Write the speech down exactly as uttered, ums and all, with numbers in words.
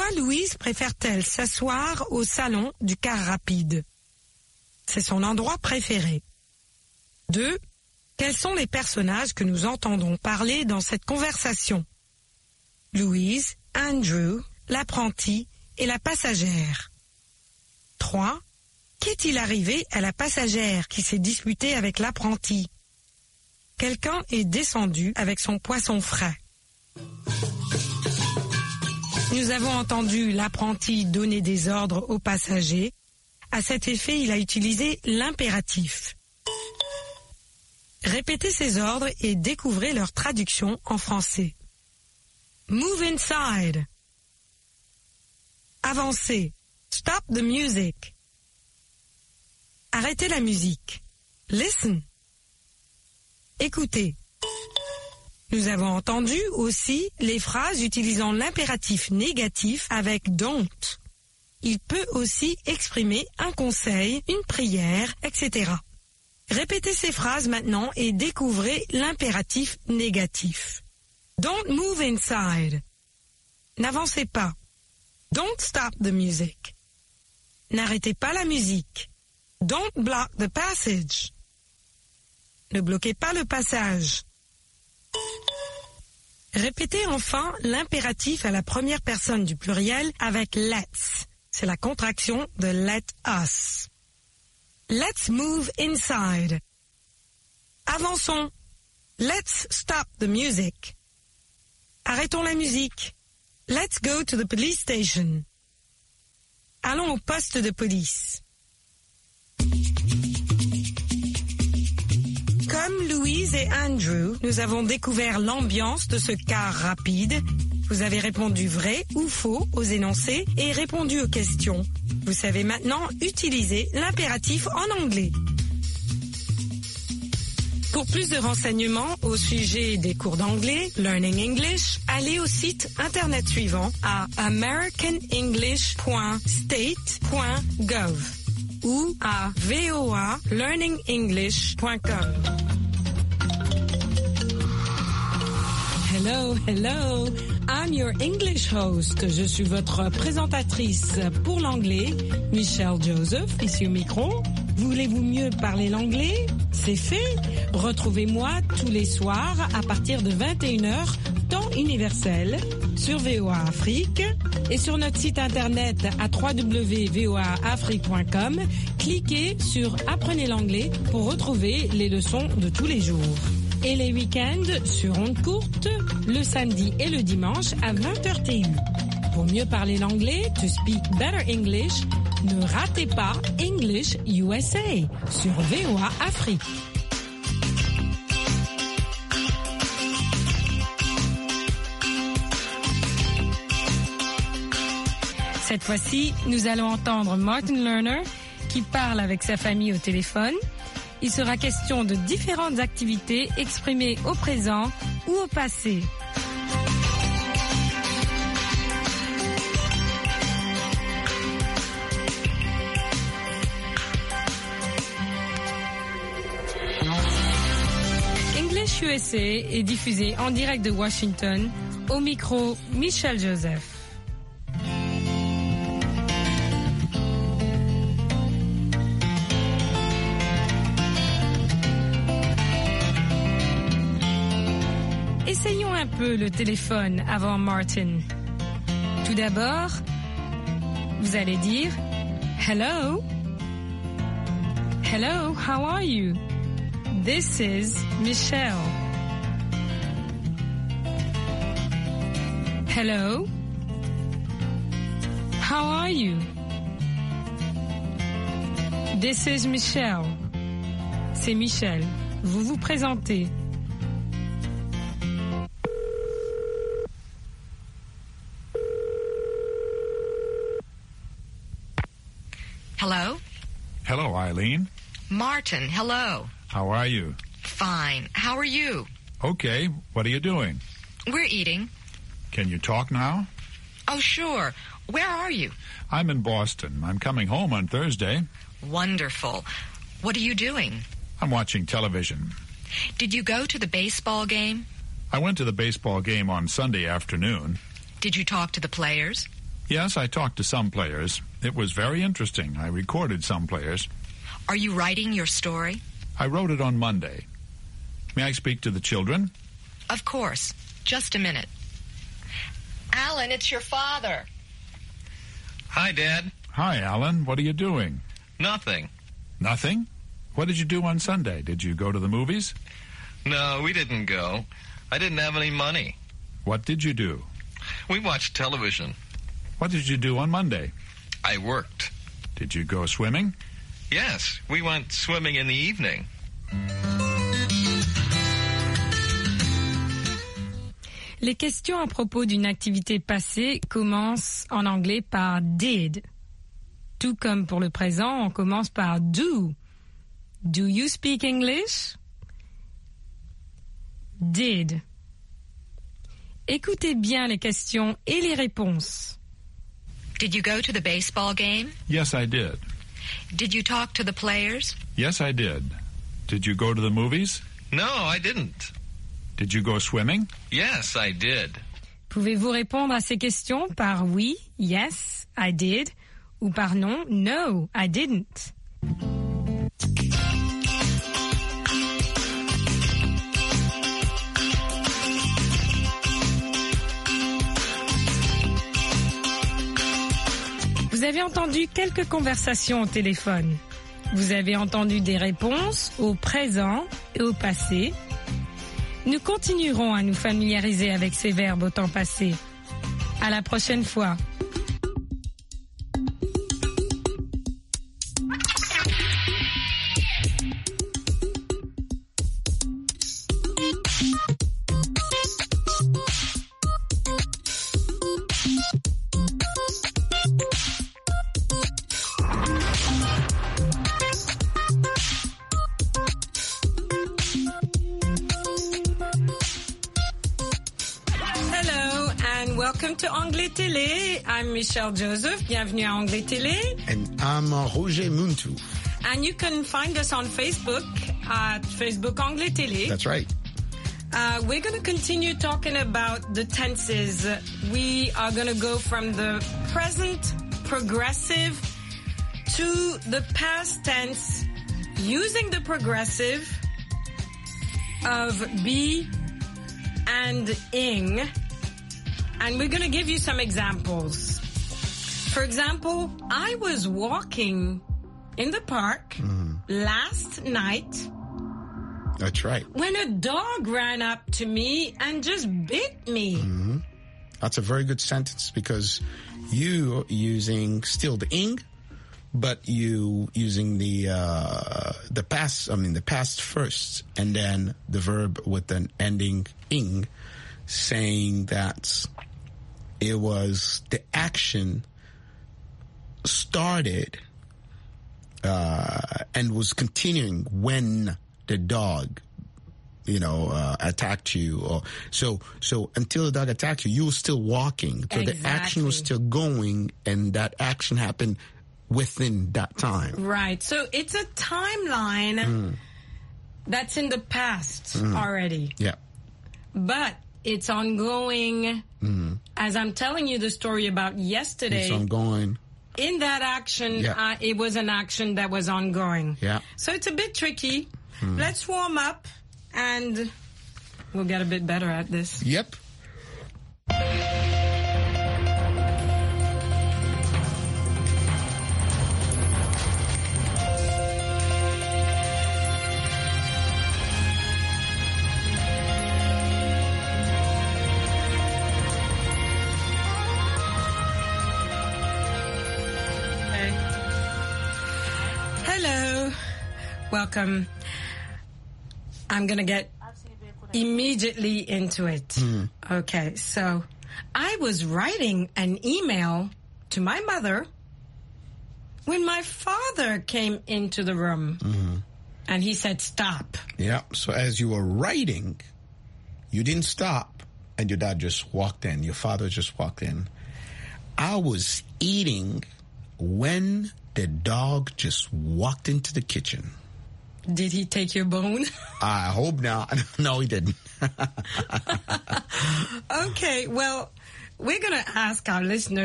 Pourquoi Louise préfère-t-elle s'asseoir au salon du car rapide? C'est son endroit préféré. deux. Quels sont les personnages que nous entendons parler dans cette conversation? Louise, Andrew, l'apprenti et la passagère. trois. Qu'est-il arrivé à la passagère qui s'est disputée avec l'apprenti? Quelqu'un est descendu avec son poisson frais. Nous avons entendu l'apprenti donner des ordres aux passagers. À cet effet, il a utilisé l'impératif. Répétez ces ordres et découvrez leur traduction en français. Move inside. Avancez. Stop the music. Arrêtez la musique. Listen. Écoutez. Nous avons entendu aussi les phrases utilisant l'impératif négatif avec don't. Il peut aussi exprimer un conseil, une prière, et cetera. Répétez ces phrases maintenant et découvrez l'impératif négatif. Don't move inside. N'avancez pas. Don't stop the music. N'arrêtez pas la musique. Don't block the passage. Ne bloquez pas le passage. Répétez enfin l'impératif à la première personne du pluriel avec let's. C'est la contraction de let us. Let's move inside. Avançons. Let's stop the music. Arrêtons la musique. Let's go to the police station. Allons au poste de police. Comme Louise et Andrew, nous avons découvert l'ambiance de ce car rapide. Vous avez répondu vrai ou faux aux énoncés et répondu aux questions. Vous savez maintenant utiliser l'impératif en anglais. Pour plus de renseignements au sujet des cours d'anglais, Learning English, allez au site internet suivant à american english point state point gov ou à v o a learning english point com. Hello, hello, I'm your English host. Je suis votre présentatrice pour l'anglais, Michelle Joseph, ici au micro. Voulez-vous mieux parler l'anglais? C'est fait. Retrouvez-moi tous les soirs à partir de vingt et une heures, temps universel, sur V O A Afrique et sur notre site internet à w w w point v o a afrique point com. Cliquez sur Apprenez l'anglais pour retrouver les leçons de tous les jours. Et les week-ends sur ondes courtes, le samedi et le dimanche à vingt heures T U. Pour mieux parler l'anglais, to speak better English, ne ratez pas English U S A sur V O A Afrique. Cette fois-ci, nous allons entendre Martin Lerner qui parle avec sa famille au téléphone. Il sera question de différentes activités exprimées au présent ou au passé. English U S A est diffusé en direct de Washington. Au micro, Michelle Joseph. Essayons un peu le téléphone avant Martin. Tout d'abord, vous allez dire Hello. Hello, how are you? This is Michelle. Hello. How are you? This is Michelle. C'est Michelle. Vous vous présentez. Hello? Hello, Eileen. Martin, hello. How are you? Fine. How are you? Okay. What are you doing? We're eating. Can you talk now? Oh, sure. Where are you? I'm in Boston. I'm coming home on Thursday. Wonderful. What are you doing? I'm watching television. Did you go to the baseball game? I went to the baseball game on Sunday afternoon. Did you talk to the players? Yes, I talked to some players. It was very interesting. I recorded some players. Are you writing your story? I wrote it on Monday. May I speak to the children? Of course. Just a minute. Alan, it's your father. Hi, Dad. Hi, Alan. What are you doing? Nothing. Nothing? What did you do on Sunday? Did you go to the movies? No, we didn't go. I didn't have any money. What did you do? We watched television. What did you do on Monday? I worked. Did you go swimming? Yes, we went swimming in the evening. Les questions à propos d'une activité passée commencent en anglais par did. Tout comme pour le présent, on commence par do. Do you speak English? Did. Écoutez bien les questions et les réponses. Did you go to the baseball game? Yes, I did. Did you talk to the players? Yes, I did. Did you go to the movies? No, I didn't. Did you go swimming? Yes, I did. Pouvez-vous répondre à ces questions par oui, yes, I did, ou par non, no, I didn't? Vous avez entendu quelques conversations au téléphone. Vous avez entendu des réponses au présent et au passé. Nous continuerons à nous familiariser avec ces verbes au temps passé. À la prochaine fois. Welcome to Anglais Télé. I'm Michelle Joseph. Bienvenue à Anglais Télé. And I'm uh, Roger Muntu. And you can find us on Facebook at Facebook Anglais Télé. That's right. Uh, we're going to continue talking about the tenses. We are going to go from the present progressive to the past tense using the progressive of be and ing. And we're going to give you some examples. For example, I was walking in the park mm. last night. That's right. When a dog ran up to me and just bit me. Mm-hmm. That's a very good sentence because you using still the ing, but you using the uh, the past. I mean the past first, and then the verb with an ending ing, saying that it was the action started uh, and was continuing when the dog, you know, uh, attacked you. Or so so until the dog attacked you, you were still walking. So exactly. The action was still going, and that action happened within that time. Right. So it's a timeline mm. that's in the past mm. already. Yeah. But it's ongoing. Mm. As I'm telling you the story about yesterday. It's ongoing. In that action, yeah. uh, it was an action that was ongoing. Yeah. So it's a bit tricky. Mm. Let's warm up and we'll get a bit better at this. Yep. Welcome. I'm going to get immediately into it. Mm. Okay, so I was writing an email to my mother when my father came into the room. Mm. And he said, stop. Yeah, so as you were writing, you didn't stop, and your dad just walked in. Your father just walked in. I was eating when the dog just walked into the kitchen. Did he take your bone? I hope not. No, he didn't. Okay, well, we're going to ask our listeners